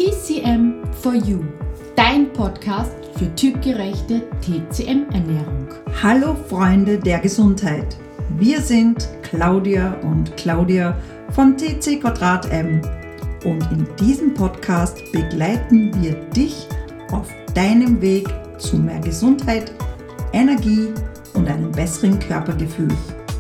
TCM for You, dein Podcast für typgerechte TCM-Ernährung. Hallo Freunde der Gesundheit, wir sind Claudia und Claudia von TC Quadrat M und in diesem Podcast begleiten wir dich auf deinem Weg zu mehr Gesundheit, Energie und einem besseren Körpergefühl.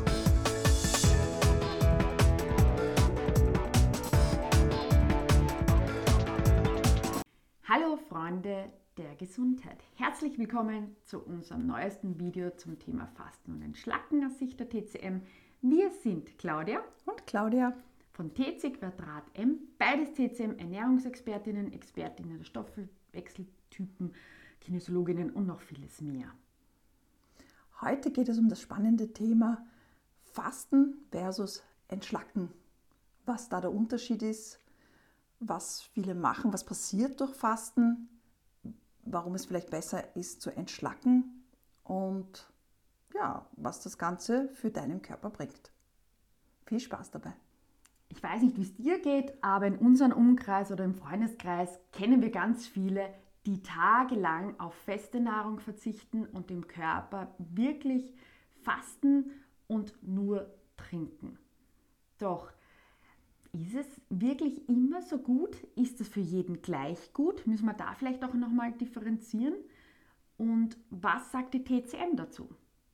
Hallo Freunde der Gesundheit, herzlich willkommen zu unserem neuesten Video zum Thema Fasten und Entschlacken aus Sicht der TCM. Wir sind Claudia Und Claudia von TC Quadrat M, beides TCM Ernährungsexpertinnen, Expertinnen der Stoffwechseltypen, Kinesiologinnen und noch vieles mehr. Heute geht es um das spannende Thema Fasten versus Entschlacken. Was da der Unterschied ist, was viele machen, was passiert durch Fasten, warum es vielleicht besser ist zu entschlacken und ja, was das Ganze für deinen Körper bringt. Viel Spaß dabei. Ich weiß nicht, wie es dir geht, aber in unserem Umkreis oder im Freundeskreis kennen wir ganz viele, die tagelang auf feste Nahrung verzichten und dem Körper wirklich fasten und nur trinken. Doch ist es wirklich immer so gut? Ist es für jeden gleich gut? Müssen wir da vielleicht auch nochmal differenzieren? Und was sagt die TCM dazu?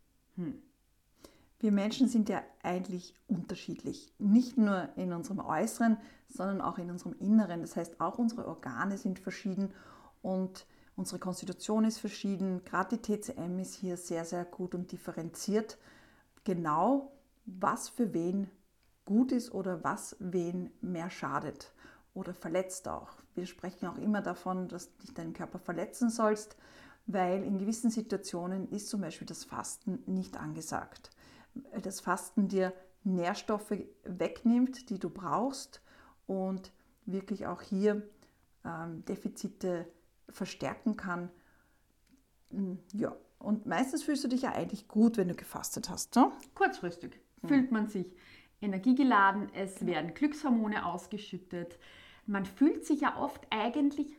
Wir Menschen sind ja eigentlich unterschiedlich. Nicht nur in unserem Äußeren, sondern auch in unserem Inneren. Das heißt, auch unsere Organe sind verschieden und unsere Konstitution ist verschieden. Gerade die TCM ist hier sehr, sehr gut und differenziert. Genau, was für wen gut ist oder was wen mehr schadet oder verletzt auch. Wir sprechen auch immer davon, dass du nicht deinen Körper verletzen sollst, weil in gewissen Situationen ist zum Beispiel das Fasten nicht angesagt. Das Fasten dir Nährstoffe wegnimmt, die du brauchst und wirklich auch hier Defizite verstärken kann. Ja, und meistens fühlst du dich ja eigentlich gut, wenn du gefastet hast. So? Kurzfristig fühlt man sich energiegeladen, es werden Glückshormone ausgeschüttet. Man fühlt sich ja oft eigentlich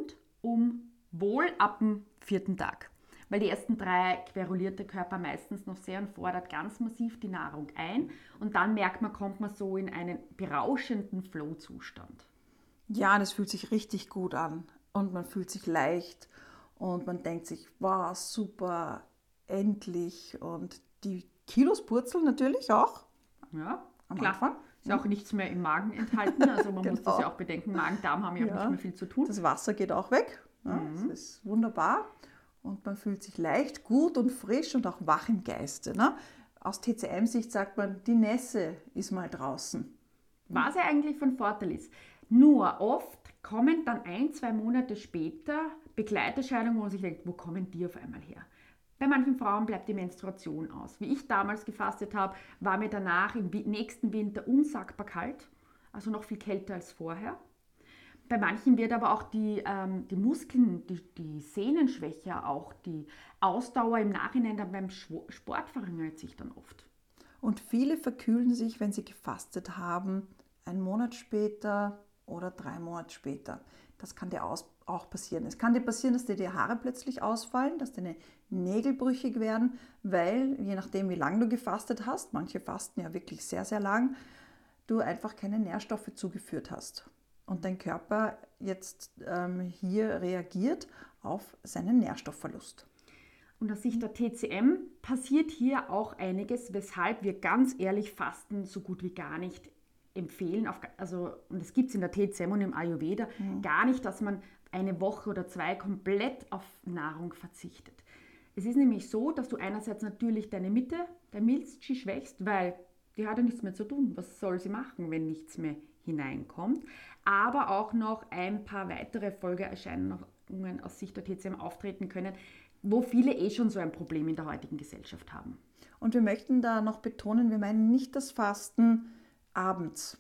rundum wohl ab dem 4. Tag. Weil die ersten 3 queruliert der Körper meistens noch sehr und fordert ganz massiv die Nahrung ein. Und dann merkt man, kommt man so in einen berauschenden Flow-Zustand. Ja, das fühlt sich richtig gut an und man fühlt sich leicht und man denkt sich, wow, super, endlich. Und die Kilos purzeln natürlich auch. Ja, Am klar. Anfang. Ist auch nichts mehr im Magen enthalten. Also man muss das Genau. ja auch bedenken, Magen-Darm haben ja auch nicht mehr viel zu tun. Das Wasser geht auch weg. Ja, das ist wunderbar. Und man fühlt sich leicht, gut und frisch und auch wach im Geiste. Ne? Aus TCM-Sicht sagt man, die Nässe ist mal draußen. Was ja eigentlich von Vorteil ist. Nur oft kommen dann 1-2 Monate später Begleiterscheinungen, wo man sich denkt, wo kommen die auf einmal her? Bei manchen Frauen bleibt die Menstruation aus. Wie ich damals gefastet habe, war mir danach im nächsten Winter unsagbar kalt, also noch viel kälter als vorher. Bei manchen wird aber auch die Muskeln, die Sehnen schwächer, auch die Ausdauer im Nachhinein dann beim Sport verringert sich dann oft. Und viele verkühlen sich, wenn sie gefastet haben, 1 Monat später oder 3 Monate später. Das kann dir auch passieren. Es kann dir passieren, dass dir die Haare plötzlich ausfallen, dass deine Nägel brüchig werden, weil je nachdem, wie lange du gefastet hast, manche fasten ja wirklich sehr, sehr lang, du einfach keine Nährstoffe zugeführt hast. Und dein Körper jetzt hier reagiert auf seinen Nährstoffverlust. Und aus Sicht der TCM passiert hier auch einiges, weshalb wir ganz ehrlich Fasten so gut wie gar nicht empfehlen. Und das gibt es in der TCM und im Ayurveda gar nicht, dass man 1 Woche oder 2 komplett auf Nahrung verzichtet. Es ist nämlich so, dass du einerseits natürlich deine Mitte, der Milzchi schwächst, weil die hat ja nichts mehr zu tun. Was soll sie machen, wenn nichts mehr hineinkommt? Aber auch noch ein paar weitere Folgeerscheinungen aus Sicht der TCM auftreten können, wo viele schon so ein Problem in der heutigen Gesellschaft haben. Und wir möchten da noch betonen, wir meinen nicht das Fasten abends.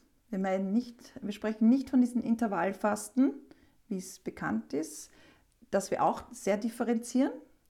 Wir sprechen nicht von diesen Intervallfasten, wie es bekannt ist, dass wir auch sehr differenzieren,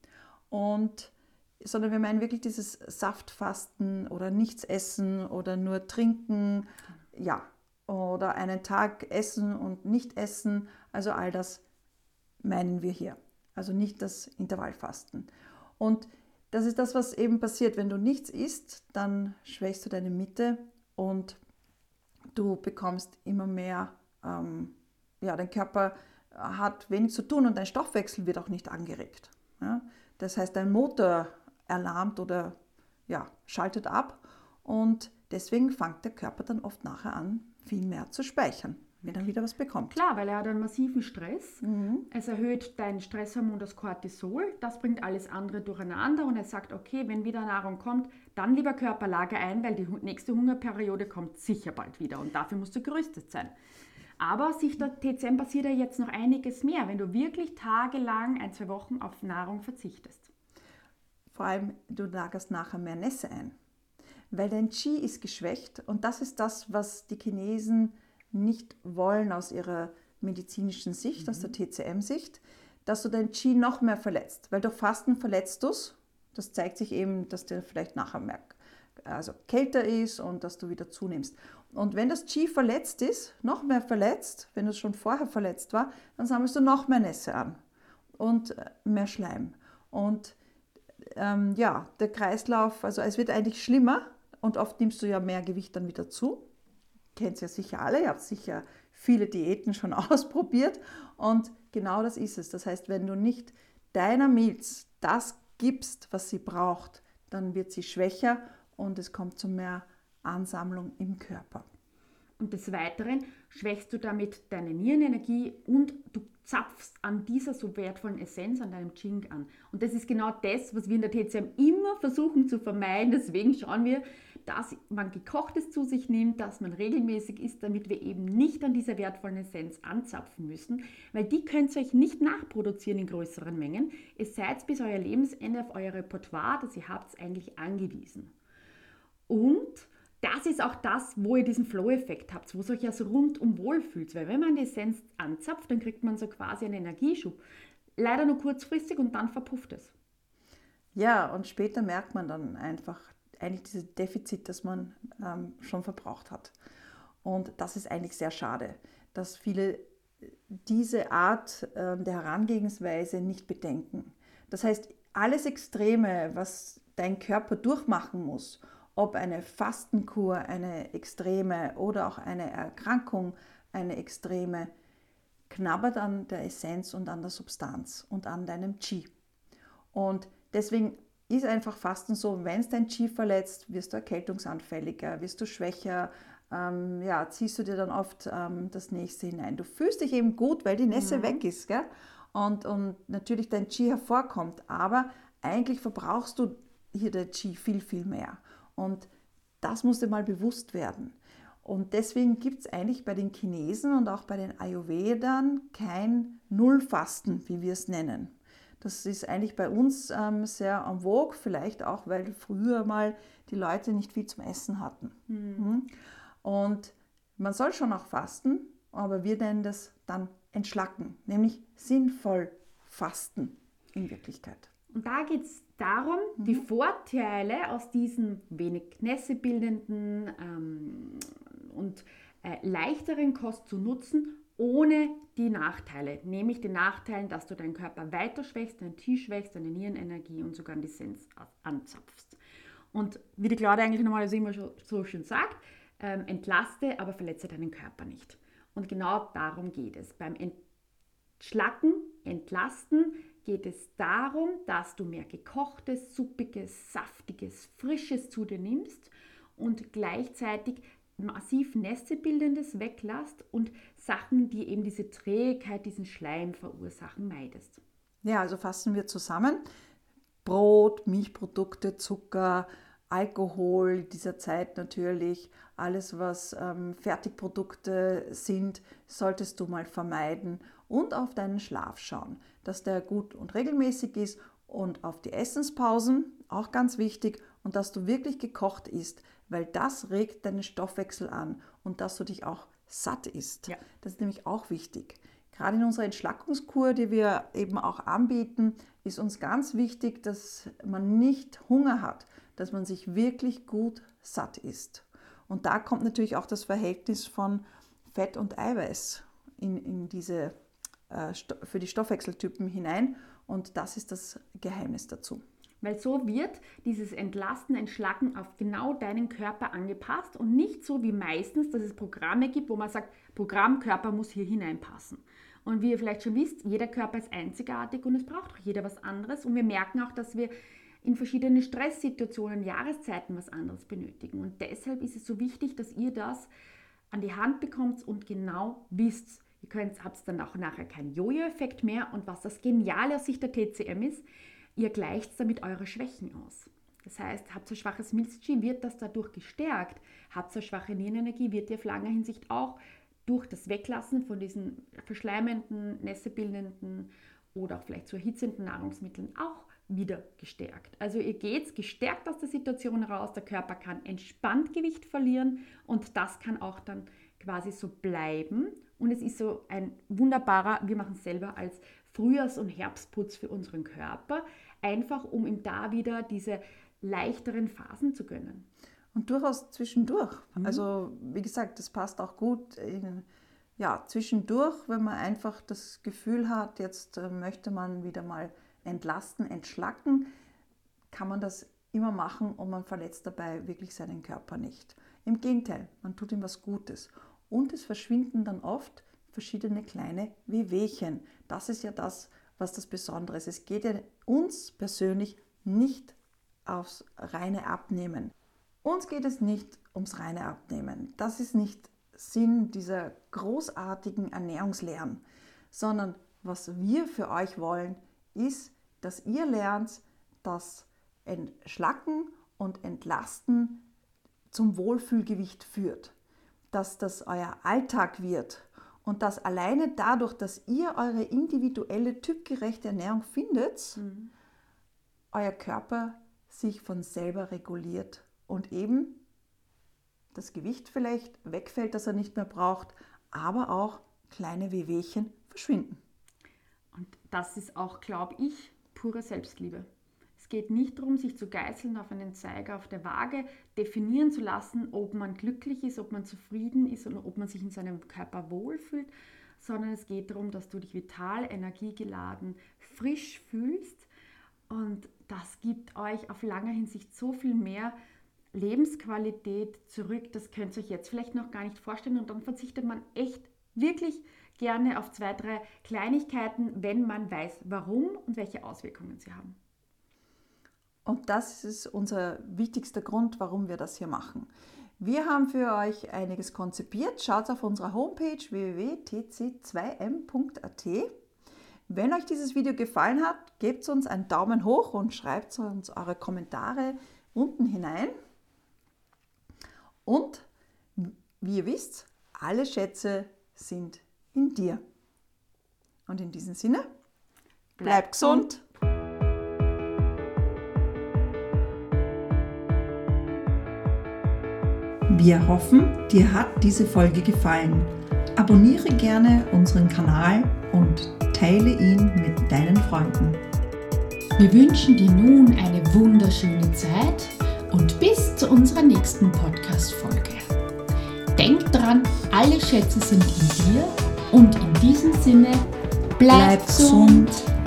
sondern wir meinen wirklich dieses Saftfasten oder nichts essen oder nur trinken, ja, oder einen Tag essen und nicht essen, Also all das meinen wir hier. Also nicht das Intervallfasten. Und das ist das, was eben passiert. Wenn du nichts isst, dann schwächst du deine Mitte und du bekommst immer mehr, dein Körper hat wenig zu tun und dein Stoffwechsel wird auch nicht angeregt. Ja? Das heißt, dein Motor erlahmt oder schaltet ab und deswegen fängt der Körper dann oft nachher an, viel mehr zu speichern, wenn er wieder was bekommt. Klar, weil er hat einen massiven Stress. Es erhöht dein Stresshormon, das Cortisol. Das bringt alles andere durcheinander und er sagt, okay, wenn wieder Nahrung kommt, dann lieber Körper, lager ein, weil die nächste Hungerperiode kommt sicher bald wieder und dafür musst du gerüstet sein. Aber aus Sicht der TCM passiert ja jetzt noch einiges mehr, wenn du wirklich tagelang 1-2 Wochen auf Nahrung verzichtest. Vor allem, du lagerst nachher mehr Nässe ein, weil dein Qi ist geschwächt und das ist das, was die Chinesen nicht wollen aus ihrer medizinischen Sicht, aus der TCM-Sicht, dass du dein Qi noch mehr verletzt, weil durch Fasten verletzt du es. Das zeigt sich eben, dass dir vielleicht nachher kälter ist und dass du wieder zunimmst. Und wenn das Qi verletzt ist, noch mehr verletzt, wenn es schon vorher verletzt war, dann sammelst du noch mehr Nässe an und mehr Schleim. Und der Kreislauf, also es wird eigentlich schlimmer und oft nimmst du ja mehr Gewicht dann wieder zu. Kennt ihr ja sicher alle, ihr habt sicher viele Diäten schon ausprobiert und genau das ist es. Das heißt, wenn du nicht deiner Milz das gibst, was sie braucht, dann wird sie schwächer und es kommt zu mehr Ansammlung im Körper. Und des Weiteren schwächst du damit deine Nierenenergie und du zapfst an dieser so wertvollen Essenz, an deinem Qing an. Und das ist genau das, was wir in der TCM immer versuchen zu vermeiden. Deswegen schauen wir, dass man Gekochtes zu sich nimmt, dass man regelmäßig isst, damit wir eben nicht an dieser wertvollen Essenz anzapfen müssen, weil die könnt ihr euch nicht nachproduzieren in größeren Mengen. Ihr seid bis euer Lebensende auf euer Repertoire, das ihr habt, eigentlich angewiesen. Und das ist auch das, wo ihr diesen Flow-Effekt habt, wo es euch ja so rundum wohlfühlt. Weil wenn man die Essenz anzapft, dann kriegt man so quasi einen Energieschub. Leider nur kurzfristig und dann verpufft es. Ja, und später merkt man dann einfach eigentlich dieses Defizit, das man schon verbraucht hat. Und das ist eigentlich sehr schade, dass viele diese Art der Herangehensweise nicht bedenken. Das heißt, alles Extreme, was dein Körper durchmachen muss, ob eine Fastenkur, eine extreme oder auch eine Erkrankung, eine extreme, knabbert an der Essenz und an der Substanz und an deinem Qi. Und deswegen ist einfach Fasten so, wenn es dein Qi verletzt, wirst du erkältungsanfälliger, wirst du schwächer, ziehst du dir dann oft das nächste hinein. Du fühlst dich eben gut, weil die Nässe weg ist, gell? Und natürlich dein Qi hervorkommt, aber eigentlich verbrauchst du hier dein Qi viel, viel mehr. Und das muss dir mal bewusst werden. Und deswegen gibt es eigentlich bei den Chinesen und auch bei den Ayurvedern kein Nullfasten, wie wir es nennen. Das ist eigentlich bei uns sehr en vogue, vielleicht auch, weil früher mal die Leute nicht viel zum Essen hatten. Und man soll schon auch fasten, aber wir nennen das dann Entschlacken, nämlich sinnvoll fasten in Wirklichkeit. Und da geht es darum, die Vorteile aus diesen wenig nässebildenden und leichteren Kost zu nutzen, ohne die Nachteile. Nämlich den Nachteilen, dass du deinen Körper weiter schwächst, dein Qi schwächst, deine Nierenenergie und sogar die Essenz anzapfst. Und wie die Claudia eigentlich normalerweise immer so schön sagt, entlaste, aber verletze deinen Körper nicht. Und genau darum geht es. Beim Entschlacken, Entlasten geht es darum, dass du mehr gekochtes, suppiges, saftiges, frisches zu dir nimmst und gleichzeitig massiv Nässebildendes weglässt und Sachen, die eben diese Trägheit, diesen Schleim verursachen, meidest. Ja, also fassen wir zusammen. Brot, Milchprodukte, Zucker, Alkohol dieser Zeit natürlich, alles was Fertigprodukte sind, solltest du mal vermeiden und auf deinen Schlaf schauen, dass der gut und regelmäßig ist und auf die Essenspausen, auch ganz wichtig, und dass du wirklich gekocht isst, weil das regt deinen Stoffwechsel an und dass du dich auch satt isst. Ja. Das ist nämlich auch wichtig. Gerade in unserer Entschlackungskur, die wir eben auch anbieten, ist uns ganz wichtig, dass man nicht Hunger hat, dass man sich wirklich gut satt isst. Und da kommt natürlich auch das Verhältnis von Fett und Eiweiß in diese für die Stoffwechseltypen hinein und das ist das Geheimnis dazu. Weil so wird dieses Entlasten, Entschlacken auf genau deinen Körper angepasst und nicht so wie meistens, dass es Programme gibt, wo man sagt, Programmkörper muss hier hineinpassen. Und wie ihr vielleicht schon wisst, jeder Körper ist einzigartig und es braucht auch jeder was anderes. Und wir merken auch, dass wir in verschiedenen Stresssituationen, Jahreszeiten was anderes benötigen. Und deshalb ist es so wichtig, dass ihr das an die Hand bekommt und genau wisst. Ihr habt dann auch nachher keinen Jojo-Effekt mehr. Und was das Geniale aus Sicht der TCM ist, ihr gleicht damit eure Schwächen aus. Das heißt, habt ihr schwaches Milz-Qi, wird das dadurch gestärkt. Habt ihr schwache Nierenenergie, wird ihr auf lange Hinsicht auch durch das Weglassen von diesen verschleimenden, nässebildenden oder auch vielleicht zu erhitzenden Nahrungsmitteln auch wieder gestärkt. Also ihr geht gestärkt aus der Situation raus, der Körper kann entspannt Gewicht verlieren und das kann auch dann quasi so bleiben. Und es ist so ein wunderbarer, wir machen es selber als Frühjahrs- und Herbstputz für unseren Körper, einfach um ihm da wieder diese leichteren Phasen zu gönnen. Und durchaus zwischendurch. Also wie gesagt, das passt auch gut zwischendurch, wenn man einfach das Gefühl hat, jetzt möchte man wieder mal entlasten, entschlacken, kann man das immer machen und man verletzt dabei wirklich seinen Körper nicht. Im Gegenteil, man tut ihm was Gutes. Und es verschwinden dann oft verschiedene kleine Wehwehchen. Das ist ja das, was das Besondere ist. Es geht ja uns persönlich nicht aufs reine Abnehmen. Uns geht es nicht ums reine Abnehmen. Das ist nicht Sinn dieser großartigen Ernährungslehren, sondern was wir für euch wollen, ist, dass ihr lernt, dass Entschlacken und Entlasten zum Wohlfühlgewicht führt, dass das euer Alltag wird und dass alleine dadurch, dass ihr eure individuelle, typgerechte Ernährung findet, euer Körper sich von selber reguliert und eben das Gewicht vielleicht wegfällt, das er nicht mehr braucht, aber auch kleine Wehwehchen verschwinden. Und das ist auch, glaube ich, pure Selbstliebe. Es geht nicht darum, sich zu geißeln auf einen Zeiger auf der Waage, definieren zu lassen, ob man glücklich ist, ob man zufrieden ist und ob man sich in seinem Körper wohlfühlt, sondern es geht darum, dass du dich vital, energiegeladen, frisch fühlst und das gibt euch auf lange Hinsicht so viel mehr Lebensqualität zurück, das könnt ihr euch jetzt vielleicht noch gar nicht vorstellen und dann verzichtet man echt wirklich gerne auf 2, 3 Kleinigkeiten, wenn man weiß, warum und welche Auswirkungen sie haben. Und das ist unser wichtigster Grund, warum wir das hier machen. Wir haben für euch einiges konzipiert. Schaut auf unserer Homepage www.tc2m.at. Wenn euch dieses Video gefallen hat, gebt uns einen Daumen hoch und schreibt uns eure Kommentare unten hinein. Und wie ihr wisst, alle Schätze sind in dir. Und in diesem Sinne, bleib gesund! Wir hoffen, dir hat diese Folge gefallen. Abonniere gerne unseren Kanal und teile ihn mit deinen Freunden. Wir wünschen dir nun eine wunderschöne Zeit und bis zu unserer nächsten Podcast-Folge. Denk dran, alle Schätze sind in dir und in diesem Sinne, bleib gesund!